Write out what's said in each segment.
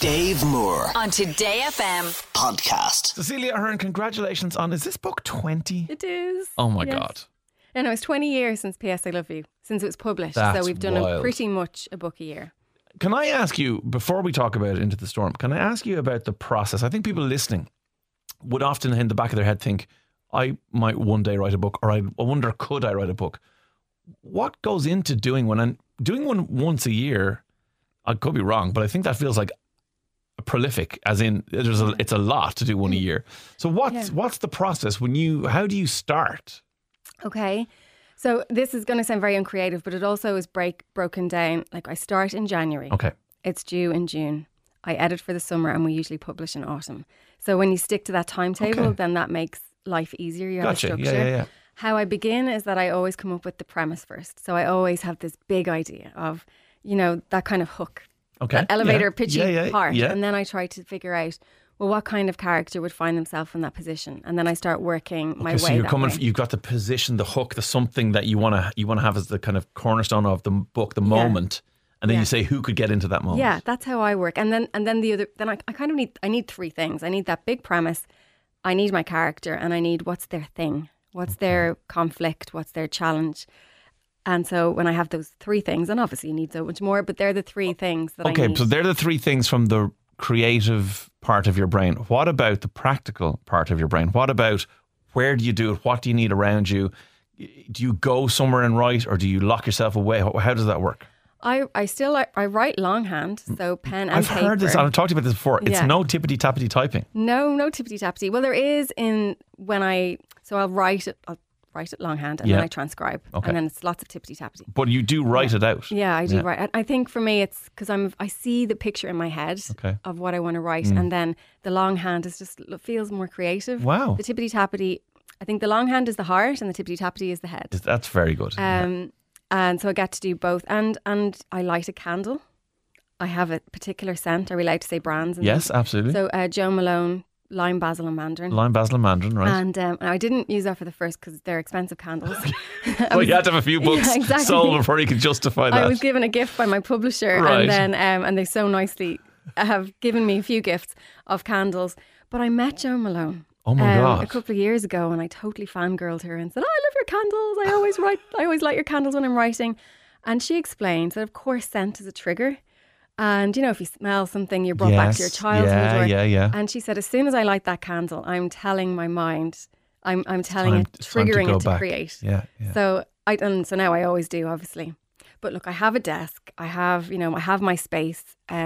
Dave Moore on Today FM podcast. Cecilia Ahern, congratulations on, is this book 20? It is. Oh my God. No, it's 20 years since P.S. I Love You, since it was published. That's so we've done wild. pretty much a book a year. Can I ask you, before we talk about Into the Storm, can I ask you about the process? I think people listening would often in the back of their head think, I might one day write a book, or I wonder, could I write a book? What goes into doing one? And doing one once a year, I could be wrong, but I think that feels like prolific, as in it's a lot to do one a year. So what's the process how do you start? Okay. So this is going to sound very uncreative, but it also is broken down. Like I start in January. Okay. It's due in June. I edit for the summer and we usually publish in autumn. So when you stick to that timetable, then that makes life easier. You have a structure. Yeah. How I begin is that I always come up with the premise first. So I always have this big idea of, that kind of hook. Okay. That elevator pitchy part. Yeah. And then I try to figure out, well, what kind of character would find themselves in that position? And then I start working my way. So you're way. you've got the position, the hook, the something that you want to have as the kind of cornerstone of the book, the moment. And then you say who could get into that moment. Yeah, that's how I work. And then I kind of need three things. I need that big premise, I need my character, and I need what's their thing, what's their conflict, what's their challenge. And so when I have those three things, and obviously you need so much more, but they're the three things that I need. Okay, so they're the three things from the creative part of your brain. What about the practical part of your brain? What about where do you do it? What do you need around you? Do you go somewhere and write, or do you lock yourself away? How does that work? I write longhand, so pen and I've paper. heard this, and I've talked about this before. It's no tippity-tappity typing. No tippity-tappity. Well, there is I'll write it longhand and then I transcribe. Okay. And then it's lots of tippity-tappity. But you do write it out. Yeah, I do write. I think for me it's because I see the picture in my head of what I want to write, and then the longhand feels more creative. Wow. The tippity-tappity, I think the longhand is the heart and the tippity-tappity is the head. That's very good. And so I get to do both. And I light a candle. I have a particular scent. Are we allowed to say brands? Yes, absolutely. So Jo Malone, lime, basil and mandarin. Lime, basil and mandarin, right. And I didn't use that for the first because they're expensive candles. Well, you had to have a few books sold before you could justify that. I was given a gift by my publisher, Right. and then and they so nicely have given me a few gifts of candles. But I met Jo Malone. Oh my God. A couple of years ago, and I totally fangirled her and said, "Oh, I love your candles. I always light your candles when I'm writing." And she explained that, of course, scent is a trigger. And, if you smell something, you're brought back to your childhood. Yeah. And she said, as soon as I light that candle, I'm telling my mind, I'm telling it, triggering it to create. Yeah. So now I always do, obviously. But look, I have a desk. I have my space.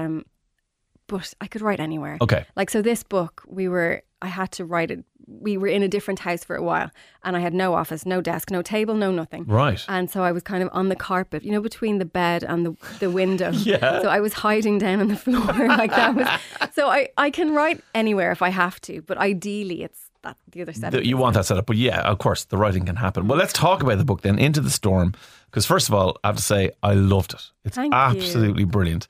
But I could write anywhere. Okay. Like, so this book, I had to write it. We were in a different house for a while, and I had no office, no desk, no table, no nothing. Right. And so I was kind of on the carpet, between the bed and the window. Yeah. So I was hiding down on the floor like that. So I can write anywhere if I have to, but ideally it's the other setup. You want that setup, but yeah, of course, the writing can happen. Well, let's talk about the book then, Into the Storm, because first of all, I have to say, I loved it. It's absolutely brilliant.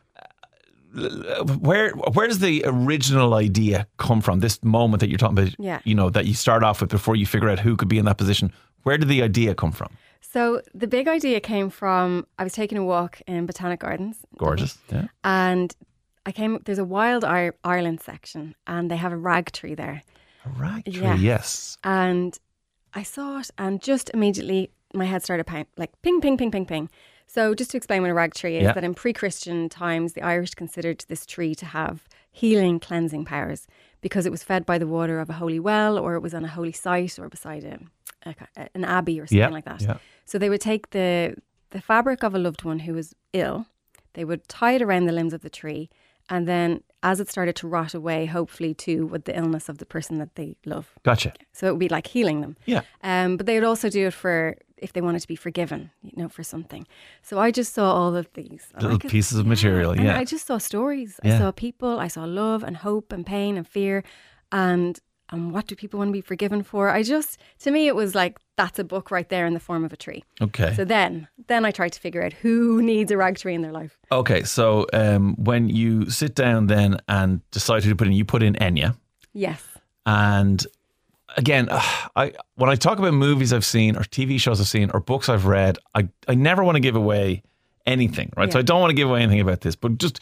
Where does the original idea come from? This moment that you're talking about, that you start off with before you figure out who could be in that position. Where did the idea come from? So the big idea came from, I was taking a walk in Botanic Gardens. Gorgeous, yeah. And there's a Wild Ireland section, and they have a rag tree there. A rag tree, yes. And I saw it, and just immediately my head started ping, ping, ping, ping, ping. So just to explain what a rag tree is, that in pre-Christian times, the Irish considered this tree to have healing, cleansing powers because it was fed by the water of a holy well, or it was on a holy site, or beside an abbey or something like that. Yeah. So they would take the fabric of a loved one who was ill, they would tie it around the limbs of the tree, and then as it started to rot away, hopefully too, with the illness of the person that they love. Gotcha. So it would be like healing them. Yeah. But they would also do it for if they wanted to be forgiven, for something. So I just saw all of these little pieces of material. And I just saw stories. I saw people. I saw love and hope and pain and fear, and what do people want to be forgiven for? To me, it was like, that's a book right there in the form of a tree. Okay. So then I tried to figure out who needs a rag tree in their life. Okay, so when you sit down then and decide who to put in, you put in Enya. Yes. And again, when I talk about movies I've seen or TV shows I've seen or books I've read, I never want to give away anything, right? Yeah. So I don't want to give away anything about this, but just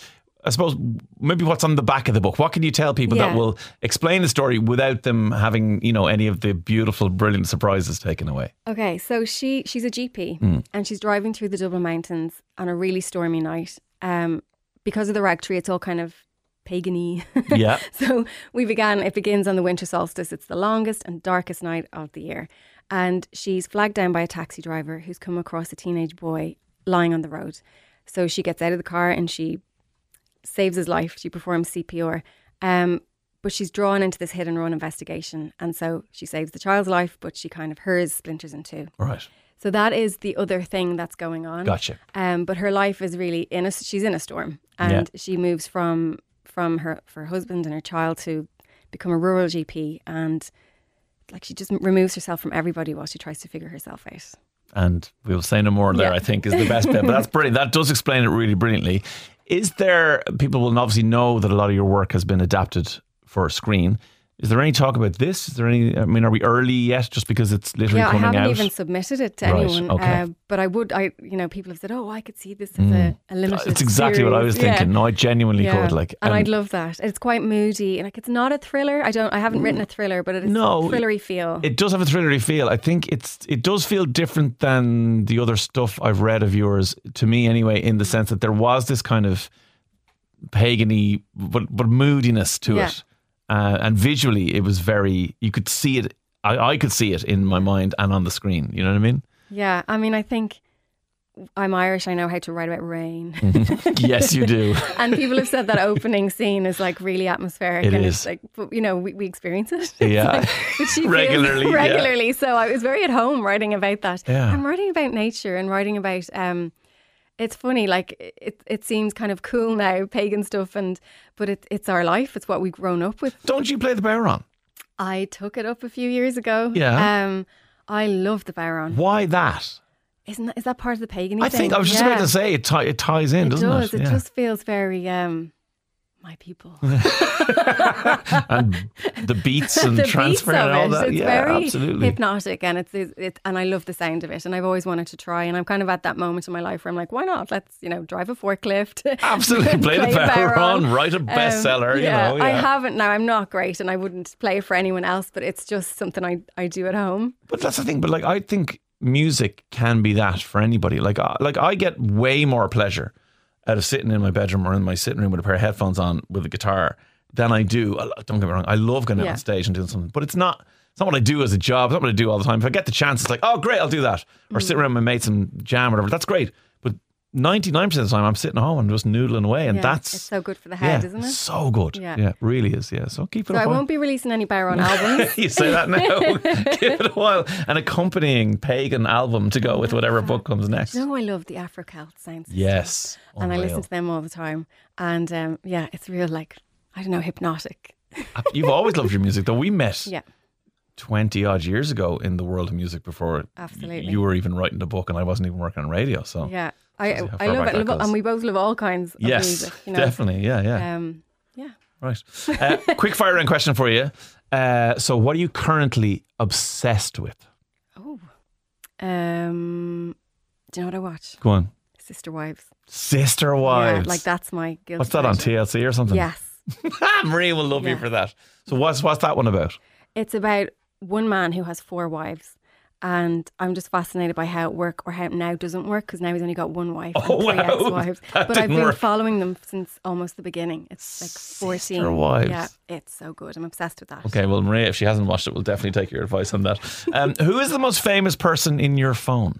I suppose, maybe what's on the back of the book? What can you tell people that will explain the story without them having, any of the beautiful, brilliant surprises taken away? Okay, so she's a GP and she's driving through the Dublin Mountains on a really stormy night. Because of the rag tree, it's all kind of pagan-y. Yeah. So it begins on the winter solstice. It's the longest and darkest night of the year. And she's flagged down by a taxi driver who's come across a teenage boy lying on the road. So she gets out of the car and she saves his life. She performs CPR. But she's drawn into this hit and run investigation. And so she saves the child's life, but hers splinters in two. Right. So that is the other thing that's going on. Gotcha. But her life is really she's in a storm. And she moves from her husband and her child to become a rural GP. And she just removes herself from everybody while she tries to figure herself out. And we'll say no more there, I think, is the best bit. But that's brilliant. That does explain it really brilliantly. People will obviously know that a lot of your work has been adapted for a screen. Is there any talk about this? Are we early yet just because it's literally coming out? I haven't even submitted it to anyone. Okay. But I would, people have said, I could see this as a limited It's exactly series. what I was thinking. No, I genuinely could. And I'd love that. It's quite moody. And it's not a thriller. I haven't written a thriller, but it's a thrillery feel. It does have a thrillery feel. I think it does feel different than the other stuff I've read of yours, to me anyway, in the sense that there was this kind of pagan-y but moodiness to it. And visually, it was you could see it. I could see it in my mind and on the screen. You know what I mean? Yeah. I think I'm Irish. I know how to write about rain. Yes, you do. And people have said that opening scene is really atmospheric. It and is. It's but we experience it. Yeah. Regularly. Regularly. Yeah. So I was very at home writing about that. Yeah. I'm writing about nature and writing about... it's funny, it seems kind of cool now, pagan stuff, but it's our life. It's what we've grown up with. Don't you play the Bowron? I took it up a few years ago. Yeah. I love the Bowron. Why that? Is that part of the pagan? I think I was just about to say it ties in, doesn't it? It just feels very my people. And the beats and the transfer beats and all that. It's yeah, very absolutely. hypnotic, and it's and I love the sound of it, and I've always wanted to try, and I'm kind of at that moment in my life where I'm like, why not? Let's drive a forklift. Absolutely, play the Bowron, write a bestseller. I haven't now. I'm not great, and I wouldn't play it for anyone else, but it's just something I do at home. But that's the thing. But I think music can be that for anybody. I get way more pleasure out of sitting in my bedroom or in my sitting room with a pair of headphones on with a guitar than I do. Don't get me wrong, I love going out on stage and doing something, but it's not what I do as a job. It's not what I do all the time. If I get the chance, it's like, oh great, I'll do that. Or sit around with my mates and jam or whatever. That's great. But 99% of the time I'm sitting at home and just noodling away, and it's so good for the head, isn't it? So good. Yeah, it really is. Yeah. So keep it up. I won't be releasing any Bowron albums. You say that now. Give it a while. An accompanying pagan album to go with whatever book comes next. I love the Afro-Celt sounds. Yes. And I listen to them all the time. And it's real hypnotic. You've always loved your music, though. We met 20 odd years ago in the world of music before you were even writing a book, and I wasn't even working on radio. So yeah, I love it. And we both love all kinds of music. Definitely. Yeah. Right. Quick fire round question for you. So what are you currently obsessed with? Oh. Do you know what I watch? Go on. Sister Wives. Sister Wives. Yeah, that's my guilty What's that pleasure. on TLC or something? Yes. Maria will love you for that. So what's that one about? It's about one man who has 4 wives. And I'm just fascinated by how it works or how it now doesn't work, because now he's only got 1 wife and 3 ex-wives. But I've been following them since almost the beginning. It's 14. Sister Wives. Yeah, it's so good. I'm obsessed with that. Okay, well, Maria, if she hasn't watched it, we'll definitely take your advice on that. Who is the most famous person in your phone?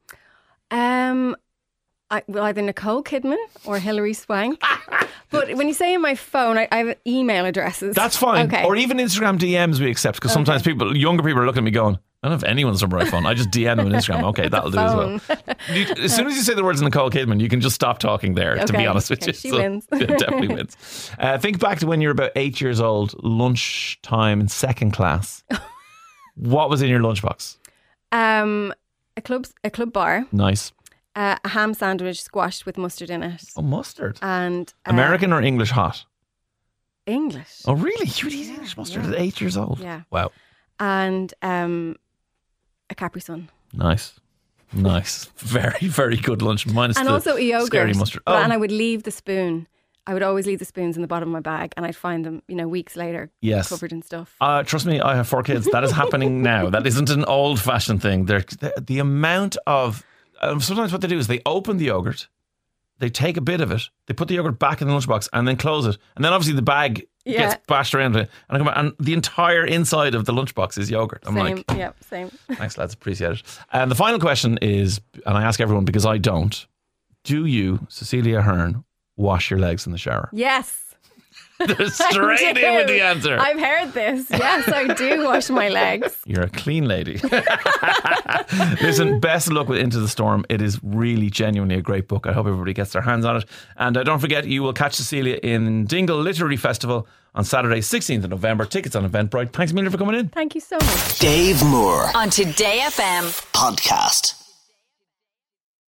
Either Nicole Kidman or Hilary Swank. But when you say in my phone, I have email addresses. That's fine. Okay. Or even Instagram DMs we accept, because sometimes younger people are looking at me going, I don't have anyone's number on my phone. I just DM them on Instagram. Okay, that'll do as well. As soon as you say the words Nicole Kidman, you can just stop talking there, to be honest with you. She wins. It definitely wins. Think back to when you were about 8 years old, lunchtime in second class. What was in your lunchbox? A club bar. Nice. A ham sandwich squashed with mustard in it. Oh, mustard. And American or English hot? English. Oh, really? You would eat English mustard at 8 years old? Yeah. Wow. And a Capri Sun. Nice. Very, very good lunch. Minus and the also a yogurt. scary mustard. And I would leave the spoon I would always leave the spoons in the bottom of my bag, and I'd find them, weeks later, Yes. covered in stuff. Trust me, I have 4 kids. That is happening now. That isn't an old-fashioned thing. The amount of... sometimes what they do is they open the yogurt, they take a bit of it, they put the yogurt back in the lunchbox and then close it. And then obviously the bag gets bashed around it. And I come back, and the entire inside of the lunchbox is yogurt. I'm Same. like... Yeah, same. Thanks, lads. Appreciate it. And the final question is, and I ask everyone because I don't, do you, Cecilia Ahern, wash your legs in the shower? Yes. Straight in with the answer. I've heard this. Yes, I do wash my legs. You're a clean lady. Listen, best of luck with Into the Storm. It is really genuinely a great book. I hope everybody gets their hands on it. And don't forget, you will catch Cecilia in Dingle Literary Festival on Saturday, 16th of November. Tickets on Eventbrite. Thanks a million for coming in. Thank you so much. Dave Moore on Today FM podcast.